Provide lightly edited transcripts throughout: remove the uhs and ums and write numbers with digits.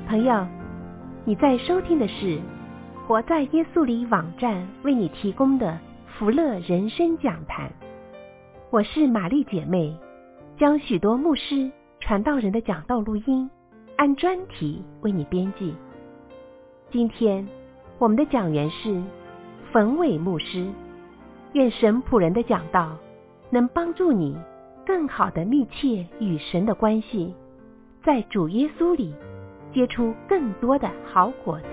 朋友，你在收听的是活在耶稣里网站为你提供的福乐人生讲坛。我是玛丽姐妹，将许多牧师传道人的讲道录音按专题为你编辑。今天我们的讲员是冯伟牧师，愿神仆人的讲道能帮助你更好的密切与神的关系，在主耶稣里结出更多的好果子。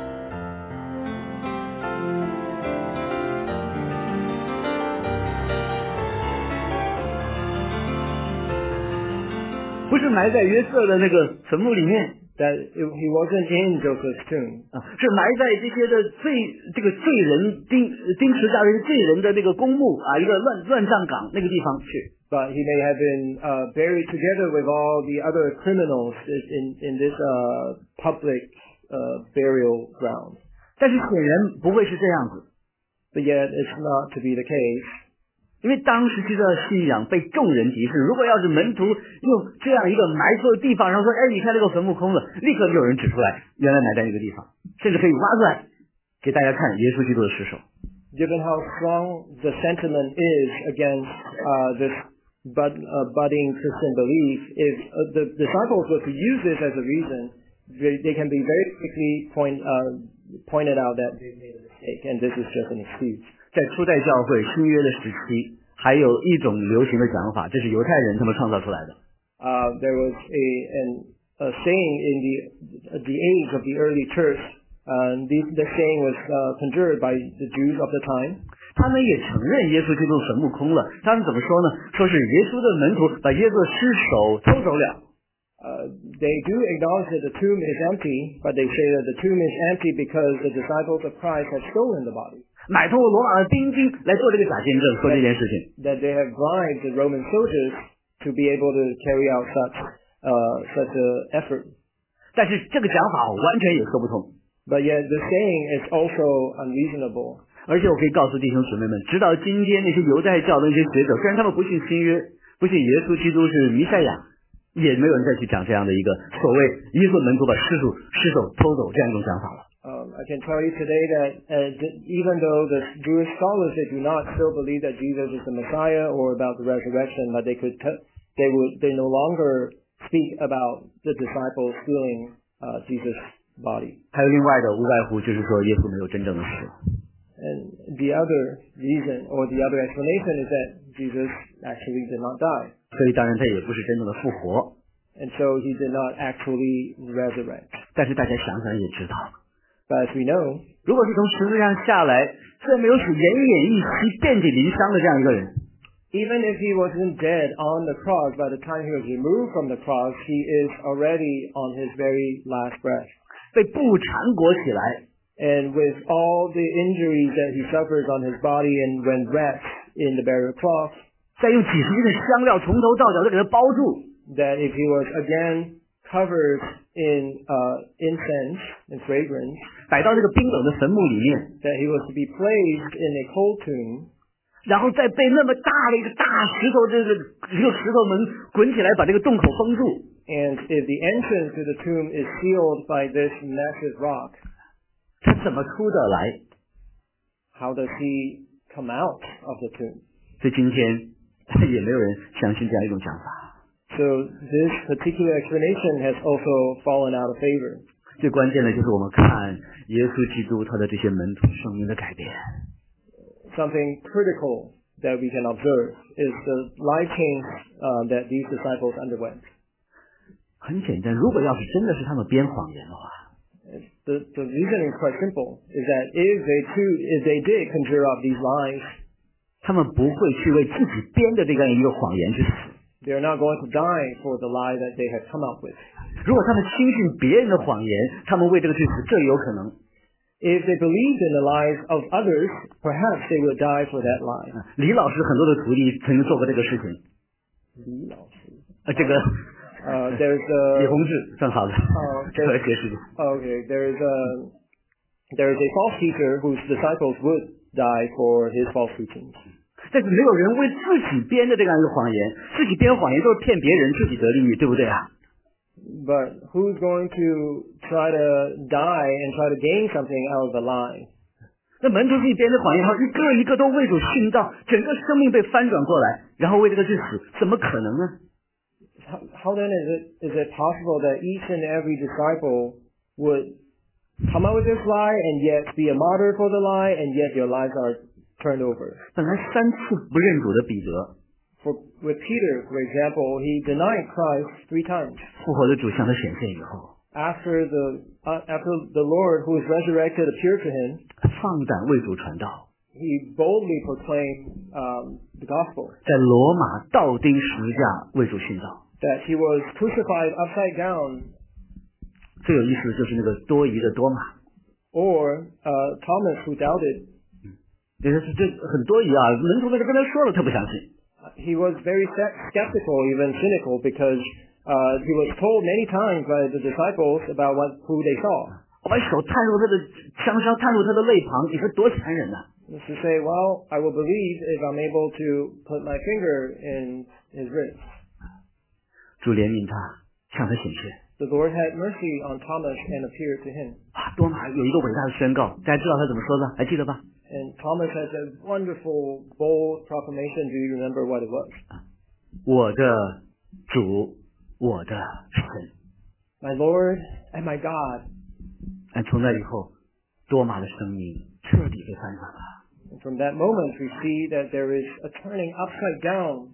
不是埋在约瑟的那个坟墓里面， that he wasn't in Joseph's tomb. 是埋在这些的罪人钉十字架的罪人的那个公墓啊，一个乱葬岗那个地方去。 But he may have been buried together with all the other criminals in this public burial ground. 但是显然不会是这样子。 But yet it's not to be the case. 因为当时基督的信仰被众人敌视，如果要是门徒用这样一个埋错的地方，然后说，哎，你看这个坟墓空了，立刻就有人指出来，原来埋在这个地方，甚至可以挖出来给大家看耶稣基督的尸首。 Given how strong the sentiment is against this budding Christian belief, if the disciples were to use this as a reason, they can be very quickly pointed out that they made a mistake, and this is just an excuse. 在初代教会新约的时期，还有一种流行的讲法，这是犹太人他们创造出来的。 There was a saying in the age of the early church, and the saying was conjured by the Jews of the time. 他们也承认耶稣基督坟墓空了，他们怎么说呢？说是耶稣的门徒把耶稣的尸首偷走了。 They do acknowledge that the tomb is empty, but they say that the tomb is empty because the disciples of Christ have stolen the body. 买通了罗马的兵丁来做这个假见证，说这件事情。 That they have bribed the Roman soldiers to be able to carry out such an effort. 但是这个讲法完全也说不通。 But yet the saying is also unreasonable. 而且我可以告诉弟兄姊妹们，直到今天那些犹太教的那些学者，虽然他们不信新约，不信耶稣基督是弥赛亚，也没有人再去讲这样的一个所谓耶稣门徒把尸首偷走这样一种讲法了。 I can tell you today that even though the Jewish scholars they do not still believe that Jesus is the Messiah or about the resurrection, but they no longer speak about the disciples stealing Jesus' body. 还有另外的无外乎就是说耶稣没有真正的死。 And the other reason or the other explanation is that Jesus actually did not die. 所以当然他也不是真正的复活。 And so he did not actually resurrect. 但是大家想想也知道。 But as we know, 如果是从十字架上下来，虽然没有死，奄奄一息、遍体鳞伤的这样一个人 even if he wasn't dead on the cross, by the time he was removed from the cross, he is already on his very last breath. 被布缠裹起来 And with all the injuries that he suffers on his body and when wrapped in the burial cloth, 再用几十斤的香料从头到脚都给他包住 that if he was again covered in incense and fragrance, 摆到这个冰冷的坟墓里面 that he was to be placed in a cold tomb, 然后再被那么大的一个大石头这个石头门滚起来把这个洞口封住 and if the entrance to the tomb is sealed by this massive rock, 他怎么出得来 how does he come out of the tomb? 所以今天也没有人相信这样一种讲法 So this particular explanation has also fallen out of favor. 最关键的就是我们看耶稣基督他的这些门徒生命的改变 Something critical that we can observe is the life change that these disciples underwent. 很简单，如果要是真的是他们编谎言的话 The reason is quite simple, is that if they did conjure up these lies, 他们不会去为自己编的这样一个谎言去死 they are not going to die for the lie that they have come up with. 如果他们轻信别人的谎言，他们为这个去死，这也有可能。 If they believed in the lies of others, perhaps they would die for that lie. 李老师很多的徒弟曾经做过这个事情。 李老师， 这个 there's 李洪志正好的，这个解释。 Okay, there is a false teacher whose disciples would die for his false teachings. 但是没有人为自己编的这样一个谎言，自己编谎言都是骗别人，自己得利益，对不对啊？ But who's going to try to die and try to gain something out of the lie. 那门徒是一编的谎言，然后一个一个都为主殉道，整个生命被翻转过来，然后为这个去死，怎么可能呢？ How then is it possible that each and every disciple would come out with this lie and yet be a martyr for the lie and yet their lives are turned over? 本来3次不认主的彼得， With Peter, for example, he denied Christ 3 times. 复活的主向他显现以后， After the Lord who is resurrected appeared to him, 放胆为主传道， he boldly proclaimed the gospel. 在罗马倒钉十字架为主殉道。 That he was crucified upside down. 最有意思的就是那个多疑的多马， Or Thomas who doubted. 这很多疑啊，门徒们都跟他说了，他不相信。 He was very skeptical, even cynical, because he was told many times by the disciples about who they saw. 我把手探入他的枪伤，探入他的肋旁，你说多残忍啊！ To say, well, I will believe if I'm able to put my finger in his wrist. 主怜悯他，向他显现。 The Lord had mercy on Thomas and appeared to him. 多马有一个伟大的宣告，大家知道他怎么说的？还记得吧？ And Thomas has a wonderful, bold proclamation. Do you remember what it was? 我的主，我的神。 My Lord and my God. 但从那以后，多马的生命彻底被翻转了。 And from that moment, we see that there is a turning upside down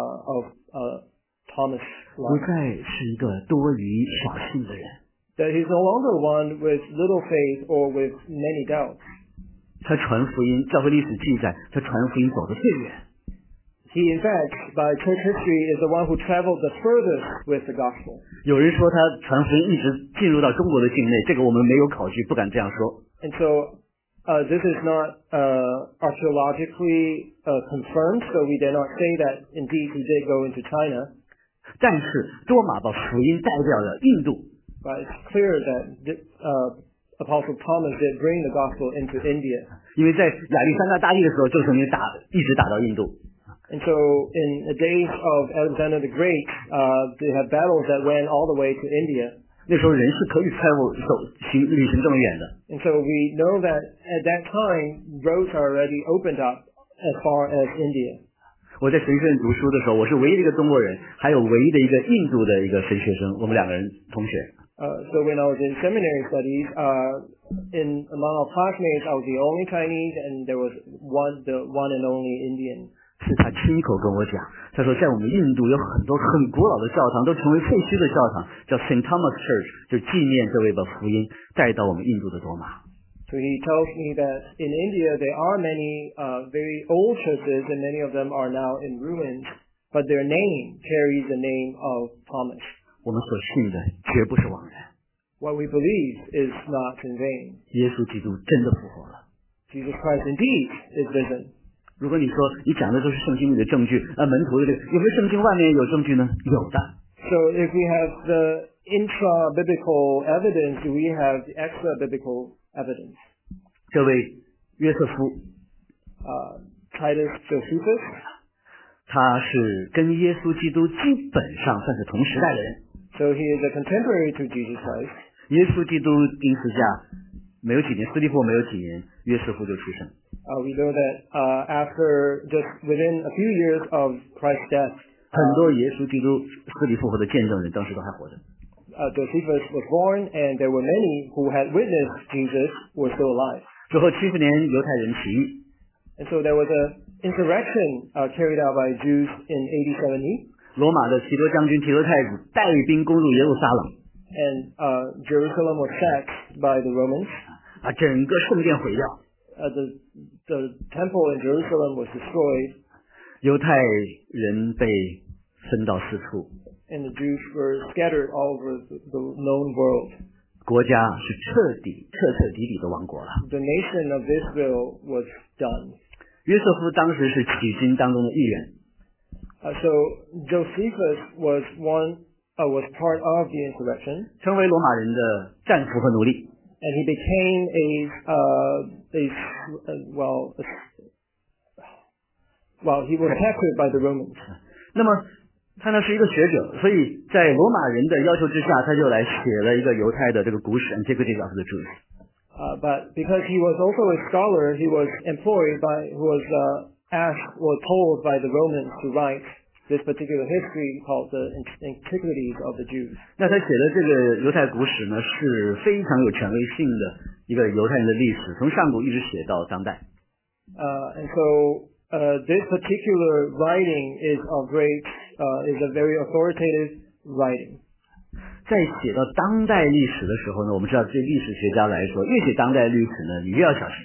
of Thomas' 不 life. 再是一个多疑小信的人。 That he's no longer one with little faith or with many doubts. 他传福音，教会历史记载，他传福音走得最远。 He, in fact, by church history, is the one who traveled the furthest with the gospel. 有人说他传福音一直进入到中国的境内，这个我们没有考据，不敢这样说。 And so, this is not archaeologically confirmed, so we dare not say that indeed he did go into China. 但是多马把福音带到了印度。 But it's clear that Apostle Thomas did bring the gospel into India. 因为在亚历山大大帝的时候，就曾经一直打到印度。 And so, in the days of Alexander the Great, they had battles that went all the way to India. 那时候人是可以旅行这么远的。 And so we know that at that time, roads are already opened up as far as India. 我在神学院读书的时候，我是唯一的一个中国人，还有唯一的一个印度的一个神学生，我们2个人同学。 So when I was in seminary studies, among our classmates, I was the only Chinese, and there was the one and only Indian. 是他亲口跟我讲，他说在我们印度有很多很古老的教堂，都成为废墟的教堂，叫 St. Thomas Church， 就纪念这位把福音带到我们印度的多马。 So he tells me that in India there are many very old churches, and many of them are now in ruins, but their name carries the name of Thomas. 我们所信的绝不是枉然。 What we believe is not in vain. 耶稣基督真的复活了。 Jesus Christ indeed is risen. 如果你说你讲的都是圣经里的证据，门徒的这个有没有圣经外面有证据呢？有的。 So if we have the intra-biblical evidence, we have the extra-biblical evidence. 这位约瑟夫， Titus Josephus, 他是跟耶稣基督基本上算是同时代的人。 so he is a contemporary to Jesus Christ. 耶稣基督钉十字架没有几年，斯蒂夫没有几年，约瑟夫就出生。 We know that after just within a few years of Christ's death, 很多耶稣基督死里复活的见证人当时都还活着。 Josephus was born, and there were many who had witnessed Jesus were still alive. 之后70年犹太人起义， And so there was an insurrection carried out by Jews in AD 70, 罗马的提多将军、提多太子带兵攻入耶路撒冷， and Jerusalem was sacked by the Romans. 把整个圣殿毁掉。 The temple in Jerusalem was destroyed, 犹太人被分到四处， and the Jews were scattered all over the known world. 国家是彻底的亡国了。 The nation of Israel was done. 约瑟夫当时是起军当中的一员， So Josephus was part of the insurrection, 成为罗马人的战俘和奴隶。 and he became he was captured by the Romans. 那么他呢是一个学者，所以在罗马人的要求之下，他就来写了一个犹太的这个古史 Antiquities of the Jews。 But because he was also a scholar, he was employed by, who was asked or told by the Romans to write this particular history called the Antiquities of the Jews. 那他写的这个犹太古史呢，是非常有权威性的一个犹太人的历史，从上古一直写到当代。 And so this particular writing is a very authoritative writing. 在写到当代历史的时候呢，我们知道对历史学家来说，越写当代历史呢，你越要小心。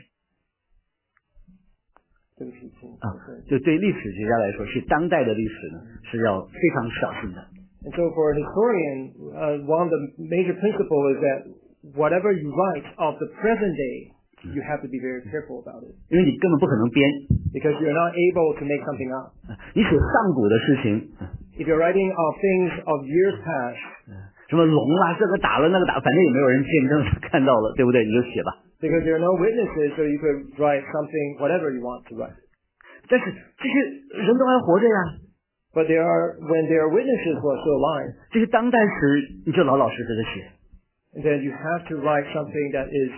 就对历史学家来说，是当代的历史呢，是要非常小心的。 And so for a historian, one of the major principles is that whatever you write of the present day, you have to be very careful about it. 因为你根本不可能编 Because you're not able to make something up. 你写上古的事情 If you're writing of things of years past, 什么龙啊，这个打了那个打，反正也没有人见证看到了，对不对？你就写吧。 because there are no witnesses, so you could write something, whatever you want to write. 但是这些人都还活着呀， But when there are witnesses who are still alive, 这些当代史你就老老实实的写。 then you have to write something that is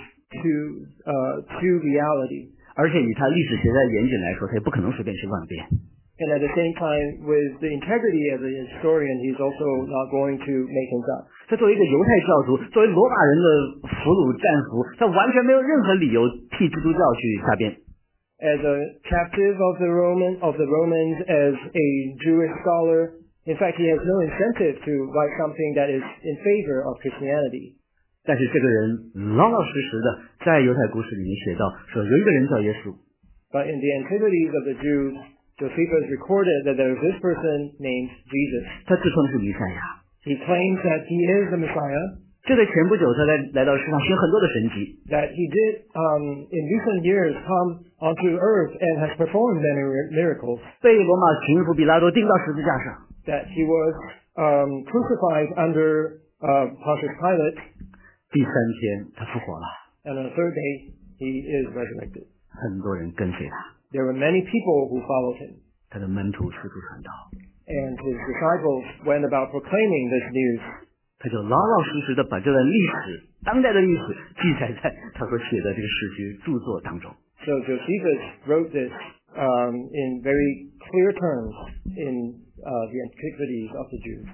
to reality. 而且以他历史学家的严谨来说，他也不可能随便去乱编。 And at the same time, with the integrity as a historian, he's also not going to make things up. 他作为一个犹太教徒，作为罗马人的俘虏战俘，他完全没有任何理由替基督教去下编。 As a captive of the Romans, as a Jewish scholar, in fact, he has no incentive to write something that is in favor of Christianity. 但是这个人老老实实的在犹太故事里面写到，说有一个人叫耶稣。 But in the Antiquities of the Jews, Josephus recorded that there is this person named Jesus. 他自称是弥赛亚。 He claims that he is the Messiah, 就在前不久，他来到世上行很多的神迹。 that he did in recent years come onto earth and has performed many miracles, 被罗马巡抚比拉多钉到十字架上。 that he was crucified under Pontius Pilate, 第三天他复活了， and on the third day he is resurrected. 很多人跟随他， There were many people who followed him, 他的门徒四处传道， and his disciples went about proclaiming this news. 他就老老实实的把这段历史，当代的历史记载在他所写的这个史学著作当中。 So Josephus wrote this in very clear terms in the Antiquities of the Jews.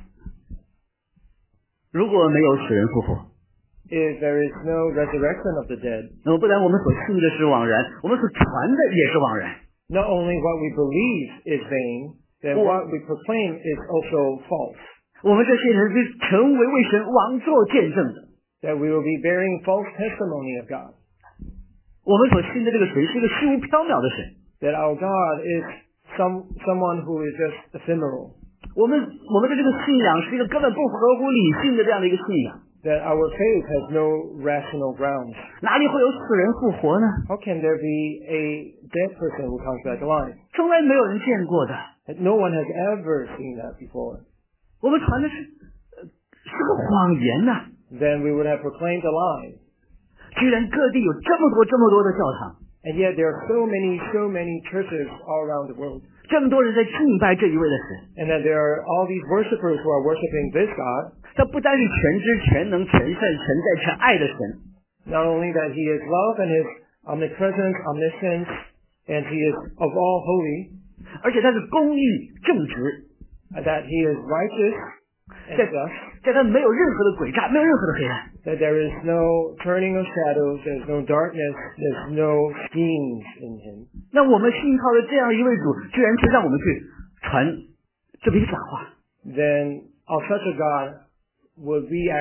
如果没有死人复活， If there is no resurrection of the dead, 那么不然我们所信的是枉然，我们所传的也是枉然。 not only what we believe is vain, then what we proclaim is also false. 我们这些人是成为神枉作见证的。 That we will be bearing false testimony of God. 我们所信的这个神是一个虚无缥缈的神。 That our God is someone who is just ephemeral. 我们的这个信仰是一个根本不合乎理性的这样的一个信仰。 That our faith has no rational grounds. 哪里会有死人复活呢？ How can there be a dead person who comes back alive? 从来没有人见过的。 No one has ever seen that before. 我们传的是个谎言呐、 Then we would have proclaimed a lie. 居然各地有这么多的教堂， And yet there are so many churches all around the world. 这么多人在敬拜这一位的神。 And that there are all these worshipers who are worshiping this God. 他不单是全知全能全善全在全爱的神， Not only that he is love and his omnipresence, omniscience, and he is of all holy, 而且他是公义正直， that he is righteous and just, 在他没有任何的诡诈，没有任何的黑暗。 that there is no turning of shadows, there's no darkness, there's no schemes in him. 那我们信靠的这样一位主，居然是让我们去传这么一个假话。 Then of such a God, would we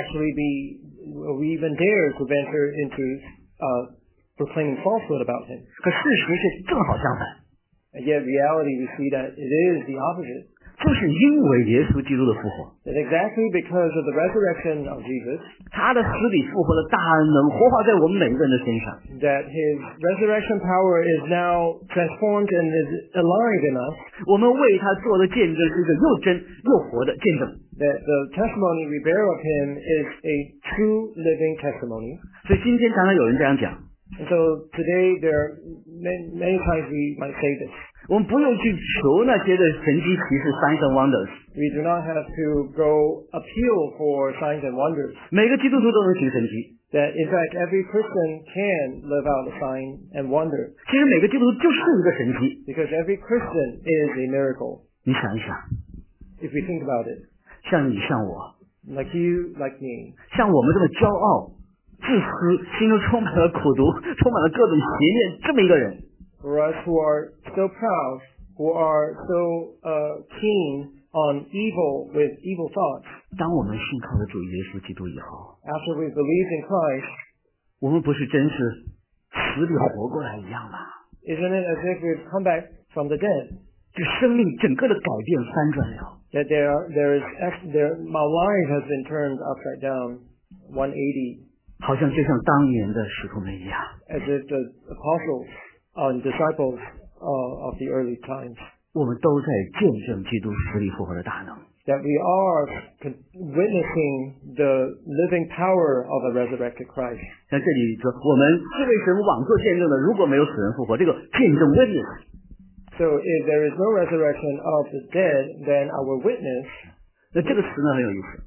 even dare to venture into proclaiming falsehood about him? 可事实是正好相反， And yet reality we see that it is the opposite. 就是因为耶稣基督的复活， That exactly because of the resurrection of Jesus, 他的死里复活的大能活化在我们每个人的身上， that his resurrection power is now transformed and is alive in us, 我们为他做的见证是一个又真又活的见证。 that the testimony we bear of him is a true living testimony. 所以今天常常有人这样讲， And so today there are many times we might say this. 我们不用去求那些的神迹奇事 signs and wonders。 We do not have to go appeal for signs and wonders. 每个基督徒都能行神迹。 That in fact every Christian can live out a sign and wonder. 其实每个基督徒就是一个神迹。 Because every Christian is a miracle. 你想一想， If we think about it. 像你像我， Like you, like me. 像我们这么骄傲、自私、心中充满了苦毒、充满了各种邪念这么一个人， For us who are so proud, who are so keen on evil with evil thoughts. 当我们信靠了主耶稣基督以后， After we believed in Christ, 我们不是真是死里活过来一样吗？ isn't it as if we've come back from the dead? 这生命整个的改变翻转了。 That my life has been turned upside down, 180, 好像就像当年的使徒们一样， as if the apostles and disciples of the early times. 我们都在见证基督死里复活的大能。 That we are witnessing the living power of a resurrected Christ. 像这里说，我们是为神网做见证的，如果没有死人复活，这个见证 witness。 So if there is no resurrection of the dead, then our witness. 那这个词呢很有意思，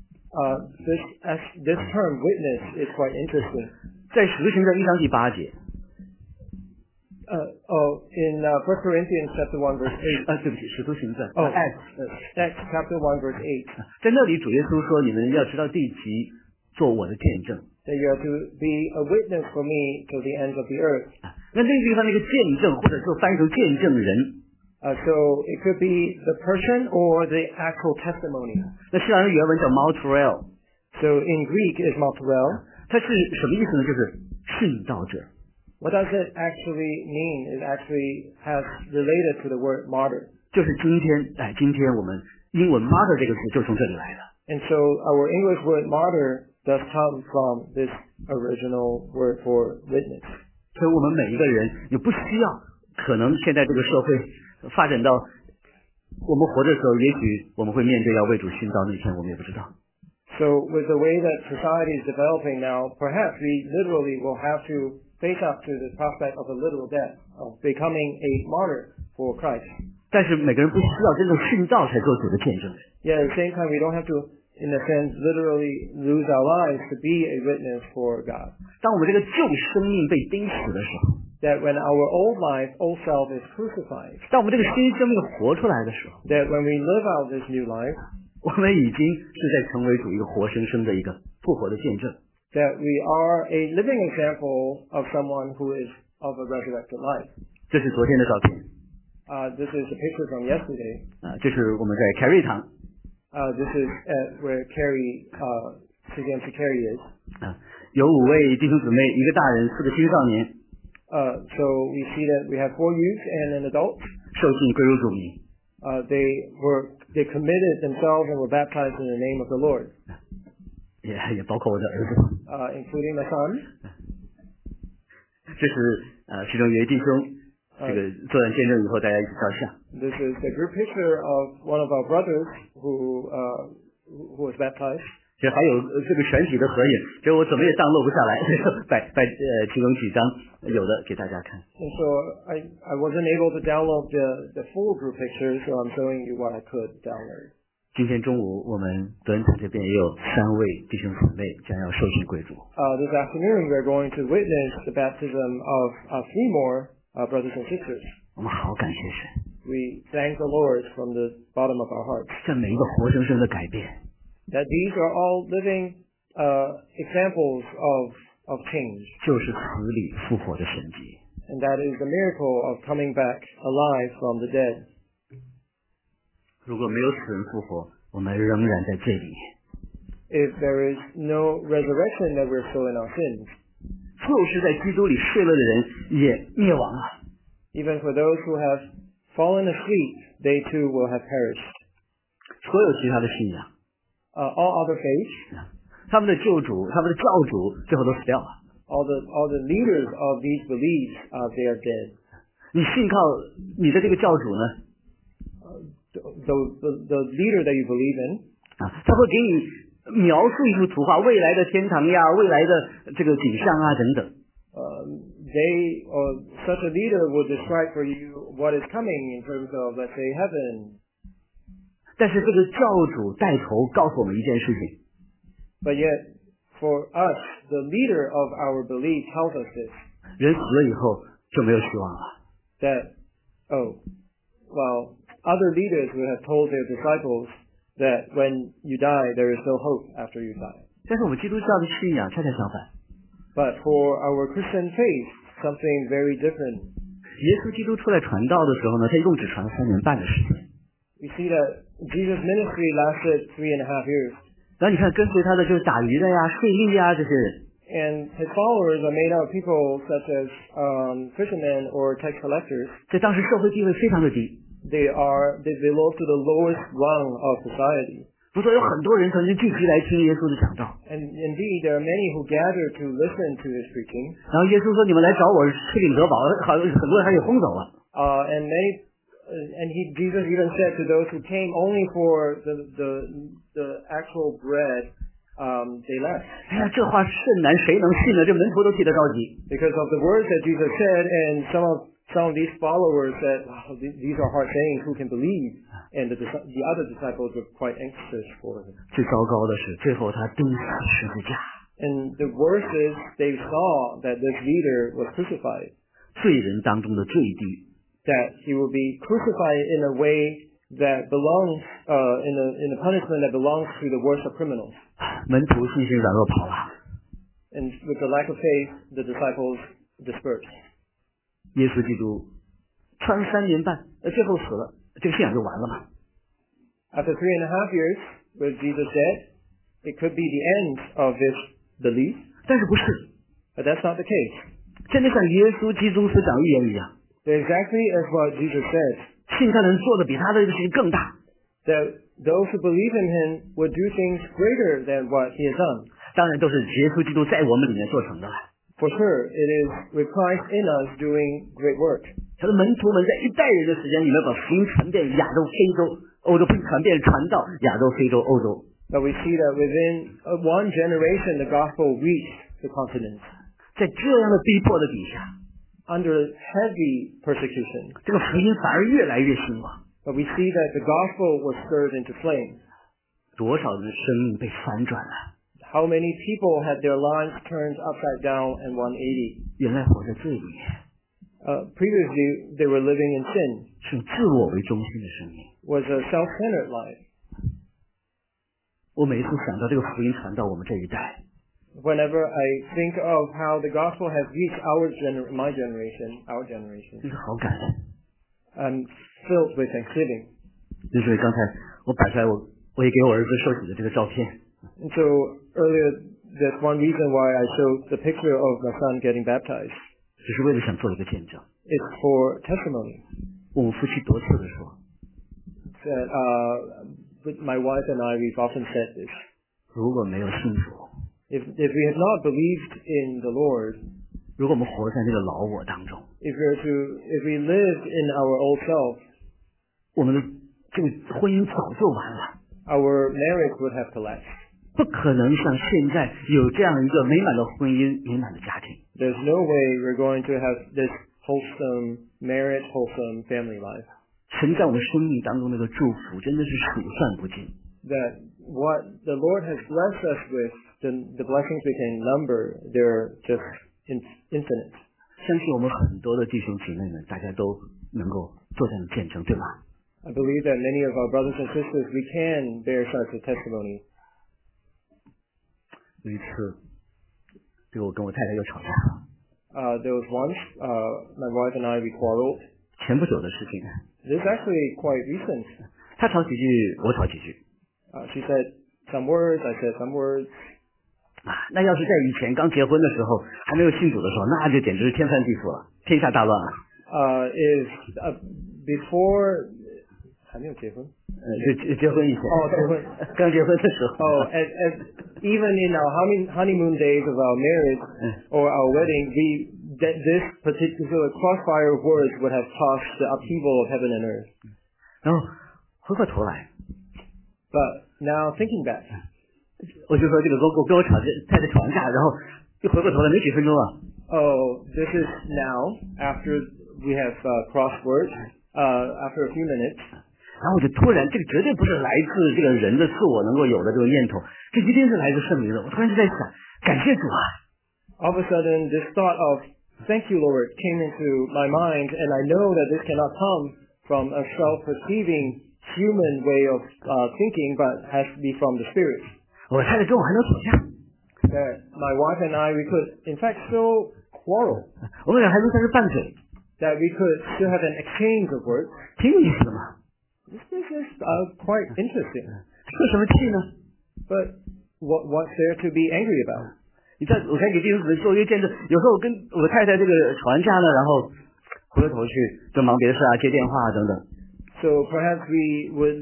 This term witness is quite interesting. 在使徒行传1章第8节。 In 1 Corinthians chapter 1 verse 8. 对不起，使徒行传。 Acts chapter 1 verse 8. 在那里主耶稣说，你们要直到地极做我的见证。 That you are to be a witness for me to the ends of the earth. 那这个地方那个见证，或者说翻译成见证人， So it could be the person or the actual testimony. 那希腊人原文叫 martyrel， So in Greek is martyrel. 它是什么意思呢？就是殉道者。 What does it actually mean? It actually has related to the word martyr. 就是今天我们英文 martyr 这个词就从这里来的。 And so our English word martyr does come from this original word for witness. 所以我们每一个人也不需要，可能现在这个社会发展到我们活着的时候，也许我们会面对要为主殉道那天，我们也不知道。 So with the way that society is developing now, perhaps we literally will have to face up to the prospect of a literal death, of becoming a martyr for Christ. 但是每个人不需要真正殉道才做主的见证人。 Yeah, at the same time, we don't have to, in a sense, literally lose our lives to be a witness for God. 当我们这个旧生命被钉死的时候， That when our old life, old self is crucified, 当我们这个新生命活出来的时候， that when we live out this new life, 我们已经是在成为主一个活生生的一个复活的见证。 that we are a living example of someone who is of a resurrected life. 这是昨天的照片， This is a picture from yesterday. 这是我们在凯瑞堂， This is where Carrie, CGMC Carrie is. 有5位弟兄姊妹，一个大人，4个青少年， So we see that we have 4 youth and an adult. 受信归入主名。 They committed themselves and were baptized in the name of the Lord, 也包括我的儿子。 including my son. 这是其中有一位弟兄，这个做完见证以后，大家一起照相。 This is a group picture of one of our brothers who was baptized. 这还有这个全体的合影，这我怎么也当落不下来，摆其中几张有的给大家看。 And so I wasn't able to download the full group picture, so I'm showing you what I could download. 今天中午我们德恩堂这边也有3位弟兄姊妹将要受信归主。 This afternoon we're going to witness the baptism of 3 more brothers and sisters. 我们好感谢神， We thank the Lord from the bottom of our hearts. 这每一个活生生的改变， That these are all living examples of change. 就是死里复活的神迹。 And that is the miracle of coming back alive from the dead. 如果没有死人复活，我们仍然在罪里面。 If there is no resurrection, then we're still in our sins. 就是在基督里睡了的人也灭亡了。 Even for those who have fallen asleep, they too will have perished. 所有其他的信仰， All other faiths, 他们的救主、他们的教主，最后都死掉了。 all the leaders of these beliefs, they are dead. 你信靠你的这个教主呢， The leader that you believe in, 他会给你描述一幅图画，未来的天堂呀，未来的这个景象啊等等。 they or such a leader will describe for you what is coming in terms of, let's say, heaven. 但是这个教主带头告诉我们一件事情， But yet, for us, the leader of our belief tells us this, 人死了以后就没有希望了。 that, other leaders would have told their disciples that when you die, there is no hope after you die. 但是我们基督教的信仰恰恰相反， But for our Christian faith, something very different. 耶稣基督出来传道的时候呢，他一共只传了3年半的时间。 We see that Jesus' ministry lasted 3.5 years. 然后你看跟随他的就是打鱼的呀、税吏呀这些人， And his followers are made out of people such as fishermen or tax collectors. 在当时社会地位非常的低。 They belong to the lowest rung of society. 不错，有很多人曾经聚集来听耶稣的讲道。 And indeed, there are many who gather to listen to his preaching. 然后耶稣说：“你们来找我吃饼得饱。”很多人还给轰走了。 Jesus even said to those who came only for the actual bread, they left. 哎呀，这话甚难，谁能信呢？这门徒都替他着急。 Because of the words that Jesus said, and some of these followers said, wow, these are hard sayings, who can believe? And the other disciples were quite anxious for him. 最糟糕的是，最后他钉死十字架。 And the worst is they saw that this leader was crucified, 罪人当中的最低， that he will be crucified in a way that belongs, in a punishment that belongs to the worst of criminals. 门徒信心软弱跑了。 And with the lack of faith, the disciples dispersed. 耶稣基督传3年半，最后死了，这个信仰就完了嘛？ After 3.5 years, where Jesus said, it could be the end of this belief, 但是不是， but that's not the case. 真的像耶稣基督所讲预言一样， Exactly as what Jesus said, 信他的人做的比他的这个事情更大。 that those who believe in him would do things greater than what he has done. 当然都是耶稣基督在我们里面做成的了。 For sure, it is with Christ in us doing great work. 他的门徒们在一代人的时间里面把福音传遍亚洲、非洲、欧洲，并传到亚洲、非洲、欧洲。 But we see that within one generation, the gospel reached the continents. 在这样的逼迫的底下， Under heavy persecution, 这个福音反而越来越兴旺。 but we see that the gospel was stirred into flame. 多少人的生命被翻转了？ How many people had their lives turned upside down and 180? 原来活在罪里面， Previously, they were living in sin. 是自我为中心的生命。 Was a self-centered life. 我每一次想到这个福音传到我们这一代， Whenever I think of how the gospel has reached my generation, our generation, 真是好感人。 I'm filled with thanksgiving. 所以刚才我摆出来我也给我儿子受洗的这个照片， And so earlier, that's one reason why I showed the picture of my son getting baptized. 只是为了想做一个见证。 It's for testimony. 我们夫妻多次的说， That, with my wife and I, we've often said this. 如果没有信主， If we have not believed in the Lord, 如果我们活在这个老我当中， if we lived in our old self, 我们的这个婚姻早就完了， our marriage would have collapsed. 不可能像现在有这样一个美满的婚姻、美满的家庭。 There's no way we're going to have this wholesome marriage, wholesome family life. 神在我们生命当中那个祝福真的是数算不尽。 That what the Lord has blessed us with, the blessings we can number, they're just infinite. 相信我们很多的弟兄姐妹们，大家都能够做这样的见证，对吗？ I believe that many of our brothers and sisters, we can bear such a testimony. 有一次，这个我跟我太太又吵架了。 There was once, my wife and I, we quarreled. 前不久的事情， This is actually quite recent. 她吵几句，我吵几句。 She said some words, I said some words. 那要是在以前刚结婚的时候，还没有信主的时候，那就简直是天翻地覆了，天下大乱了。 Before 还没有结婚？ 结婚以前。 结婚。 刚结婚的时候。 Even in our honeymoon days of our marriage or our wedding, this particular crossfire of words would have caused the upheaval of heaven and earth. 然后回过头来 ，But now thinking back, 我就说这个跟我太太吵架，然后一回过头来没几分钟啊， oh, this is now after we have crossed words, after a few minutes. 然后我就突然，这个绝对不是来自这个人的自我能够有的这个念头，这一定是来自圣灵的。我突然就在想，感谢主啊！ All of a sudden, this thought of "Thank you, Lord" came into my mind, and I know that this cannot come from a self-perceiving human way of thinking, but has to be from the Spirit. 我太太跟我还能吵架， That my wife and I, we could, in fact, still quarrel. 我们俩还能在这拌嘴， That we could still have an exchange of words. 挺有意思的嘛。 This is quite interesting. 生什么气呢？ But what's there to be angry about? 你在我才给弟兄姊妹做一个见证，有时候我跟我太太这个吵完架呢，然后回过头去就忙别的事啊，接电话啊等等。 So perhaps we would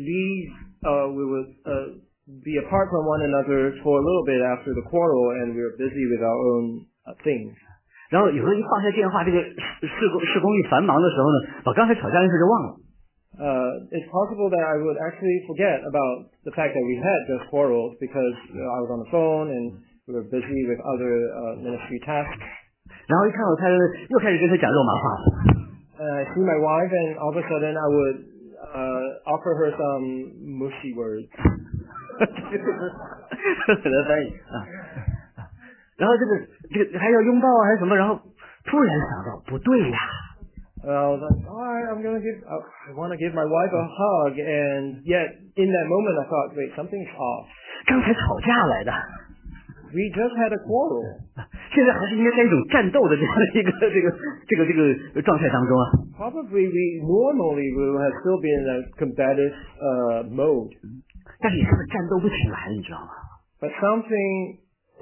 be apart from one another for a little bit after the quarrel, and we're busy with our own things. 然后有时候一放下电话，这个事工一繁忙的时候呢，把刚才吵架的事就忘了。 It's possible that I would actually forget about the fact that we had just quarrels because I was on the phone and we were busy with other ministry tasks. 然后一看我太太又开始跟他讲肉麻话了。 I see my wife, and all of a sudden I would offer her some mushy words. 很难翻译啊。然后这个还要拥抱啊，还是什么？然后突然想到不对呀。 I was like, all right, I want to give my wife a hug, and yet in that moment I thought, wait, something's off. 刚才吵架来的， We just had a quarrel. 现在还是应该在一种战斗的这样的一个这个状态当中啊。 Probably normally we would have still been in a combative mode. 但是你根本战斗不起来，你知道吗？ But something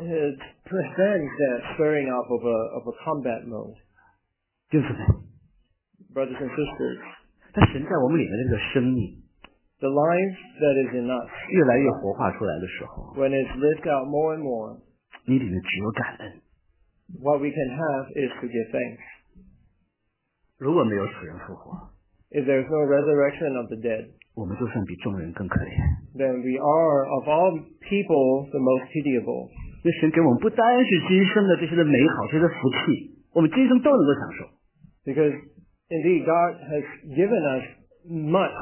prevents that stirring up of a combat mode. 弟兄姊妹， Brothers and sisters, 但神在我们里面的这个生命 the life that is in us, 越来越活化出来的时候， when it's lived out more and more, 你里面只有感恩。 what we can have is to give thanks. 如果没有死人复活， If there's no resurrection of the dead, 我们就算比众人更可怜。 then we are, of all people, the most pitiable. 这神给我们不单是今生的这些的美好，这些的福气，我们今生都能够享受。 Because indeed, God has given us much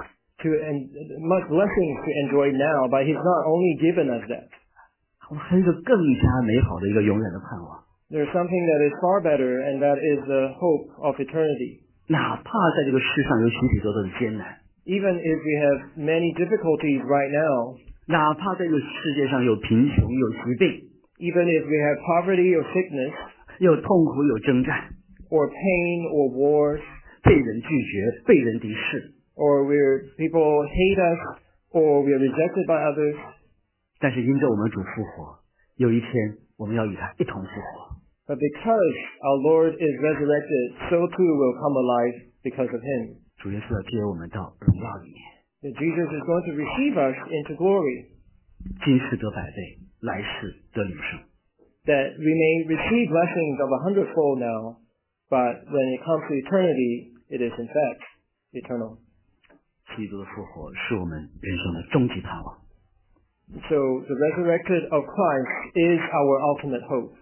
blessings to enjoy now, but He's not only given us that. 我们还有一个更加美好的一个永远的盼望。 There's something that is far better, and that is the hope of eternity. 哪怕在这个世上有许许多多的艰难， Even if we have many difficulties right now, 哪怕在这个世界上有贫穷、有疾病、 even if we have poverty or sickness, 有痛苦、有征战， or pain or wars, 被人拒绝、被人敌视， or people hate us, or we are rejected by others, 但是因着我们主复活，有一天我们要与他一同复活。 but because our Lord is resurrected, so too will come alive because of Him. 主耶稣要接我们到荣耀里面， That Jesus is going to receive us into glory, 今世得百倍，来世得永生。 that we may receive blessings of 100-fold now, but when it comes to eternity, it is in fact eternal. 基督的复活是我们人生的终极盼望。 So the resurrection of Christ is our ultimate hope.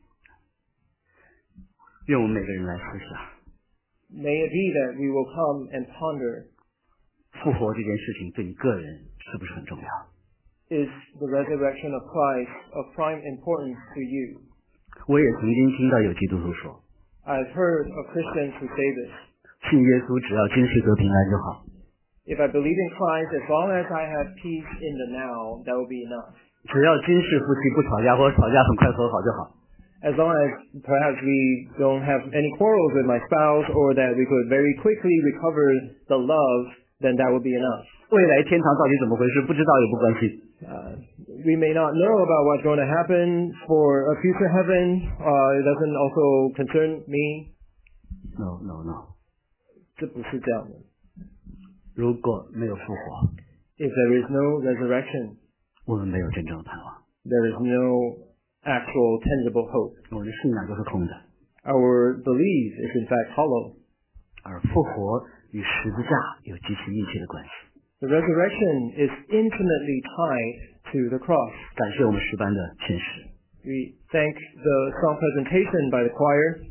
愿我们每个人来思想， May it be that we will come and ponder, 复活这件事情对你个人是不是很重要？ is the resurrection of Christ of prime importance to you? 我也曾经听到有基督徒说， I've heard of Christians who say this. 信耶稣只要今世得平安就好， If I believe in Christ, as long as I have peace in the now, that will be enough. 只要今世夫妻不吵架或者吵架很快和好就好。 As long as perhaps we don't have any quarrels with my spouse, or that we could very quickly recover the love, then that would be enough. 未来天堂到底怎么回事，不知道也不关系。 We may not know about what's going to happen for a future heaven. It doesn't also concern me. No no no， 这不是这样的。 如果没有复活， If there is no resurrection, 我们没有真正的盼望， there is no actual tangible hope. 我们的信仰就是空的。 Our belief is in fact hollow. 而复活与十字架有极其密切的关系。 The resurrection is intimately tied to the cross. 感谢我们诗班的前世， We thank the song presentation by the choir.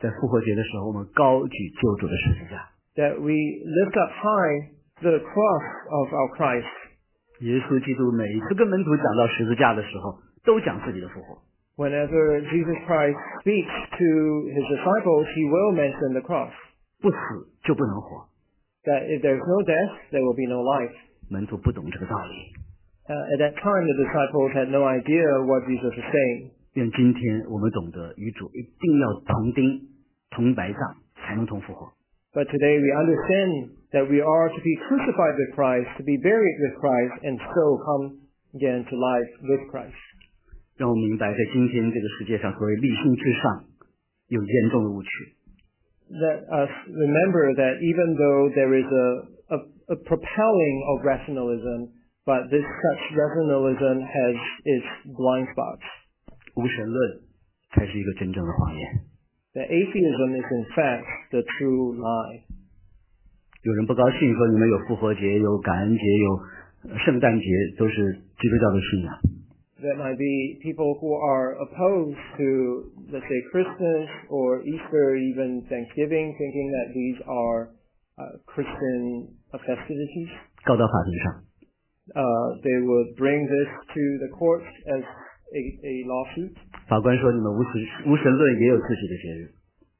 在复活节的时候，我们高举救主的十字架。 That we lift up high the cross of our Christ. 耶稣基督每一次跟门徒讲到十字架的时候，都讲自己的复活。 Whenever Jesus Christ speaks to his disciples, he will mention the cross. 不死就不能活。 That if there's no death, there will be no life. 门徒不懂这个道理。 At that time, the disciples had no idea what Jesus was saying. 愿今天我们懂得与主一定要同钉同埋葬，才能同复活。 But today we understand that we are to be crucified with Christ, to be buried with Christ, and so come again to life with Christ. 让我们明白，在今天这个世界上，所谓理性至上有严重的误区。 Let us remember that even though there is a propelling of rationalism, but this such rationalism has its blind spots. 无神论才是一个真正的谎言。 That atheism is in fact the true lie. 有人不高兴说你们有复活节、有感恩节、有圣诞节，都是基督教的信仰。 There might be people who are opposed to, let's say, Christmas or Easter, even Thanksgiving, thinking that these are Christian festivities. 告到法庭上。 They would bring this to the courts as a lawsuit. 法官说你们无神论也有自己的节日。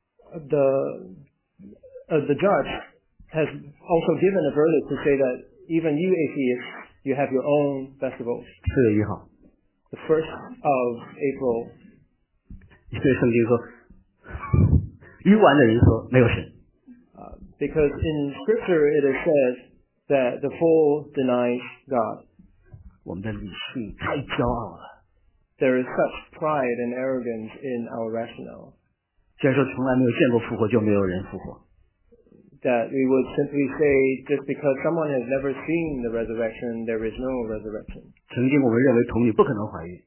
The judge has also given a verdict to say that even you atheists, you have your own festivals. 4月1号。 The 1st of April. 因为圣经说，愚顽的人说没有神。 Because in Scripture it is said that the fool denies God. 我们的理性太骄傲了。 There is such pride and arrogance in our rationale. 既然说从来没有见过复活，就没有人复活。 That we would simply say just because someone has never seen the resurrection, there is no resurrection. 曾经我们认为童女不可能怀孕。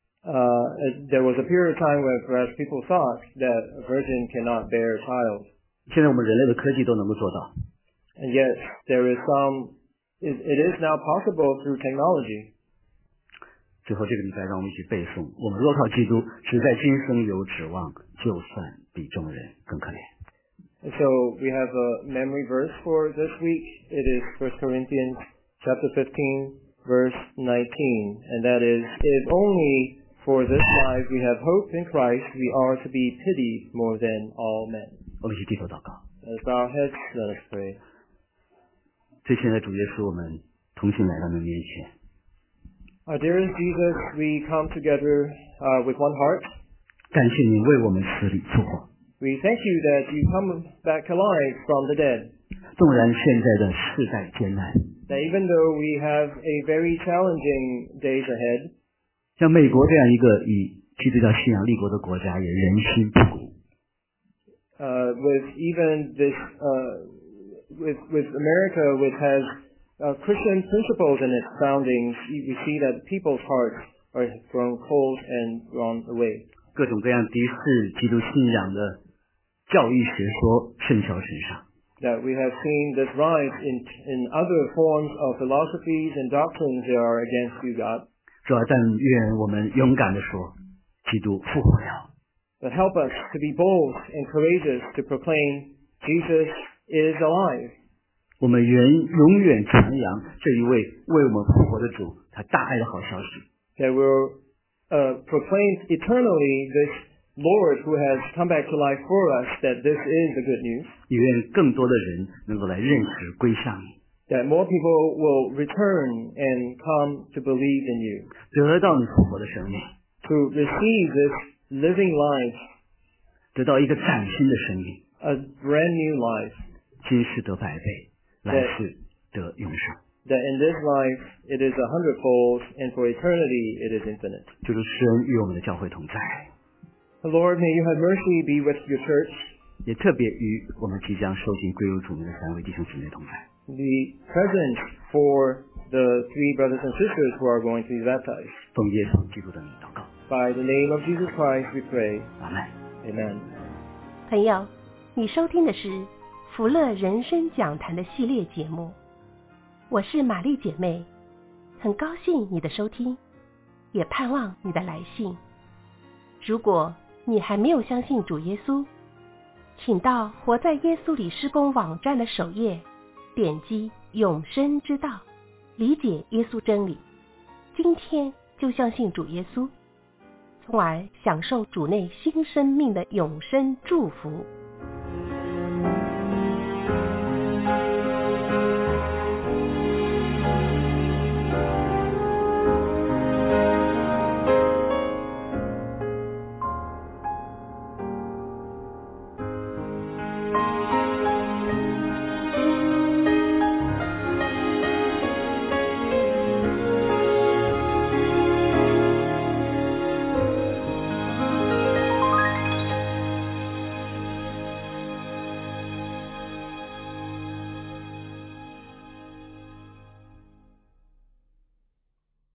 There was a period of time where perhaps people thought that a virgin cannot bear a child. 现在我们人类的科技都能够做到。 And yet there is it is now possible through technology. 最后这个礼拜让我们一起背诵，我们若靠基督，只在今生有指望，就算比众人更可怜。 So we have a memory verse for this week. It is 1 Corinthians chapter 15, verse 19. And that is, if only for this life we have hope in Christ, we are to be pitied more than all men. 我们一起低头祷告。 Let's bow our heads, let us pray. 最亲爱的主耶稣，我们同心来到你面前。 Our dearest Jesus, we come together with one heart. 感谢你为我们死里复活。 We thank you that you come back alive from the dead. 纵然现在的世代艰难， That even though we have a very challenging days ahead, 像美国这样一个以基督教信仰立国的国家，也人心不古。 with even this, with America, which has Christian principles in its foundings, we see that people's hearts are grown cold and drawn away. 各种各样敌视基督信仰的教育学说甚嚣尘上。 That we have seen this rise in other forms of philosophies and doctrines that are against you, God. 主啊，但愿我们勇敢地说，基督复活了。 But help us to be bold and courageous to proclaim Jesus is alive. 我们永远传扬这一位为我们复活的主，他大爱的好消息。 That we'll proclaim eternally this Lord who has come back to life for us, that this is the good news. 也愿更多的人能够来认识归向你。 That more people will return and come to believe in you. 得到你复活的生命。 To receive this living life. 得到一个崭新的生命。 A brand new life. 今世得百倍，来世得永生。 That in this life it is 100-fold, and for eternity it is infinite. 就是神与我们的教会同在。 Lord, may you have mercy be with your church. 也特别与我们即将受尽归入主名的3位弟兄姊妹同在。 Be present for the 3 brothers and sisters who are going to be baptized. 奉耶稣基督的名祷告。 By the name of Jesus Christ we pray. 阿们。 Amen. 朋友，你收听的是福乐人生讲坛的系列节目，我是玛丽姐妹，很高兴你的收听，也盼望你的来信。如果你还没有相信主耶稣， 请到活在耶稣里施工网站的首页，点击永生之道，理解耶稣真理。今天就相信主耶稣，从而享受主内新生命的永生祝福。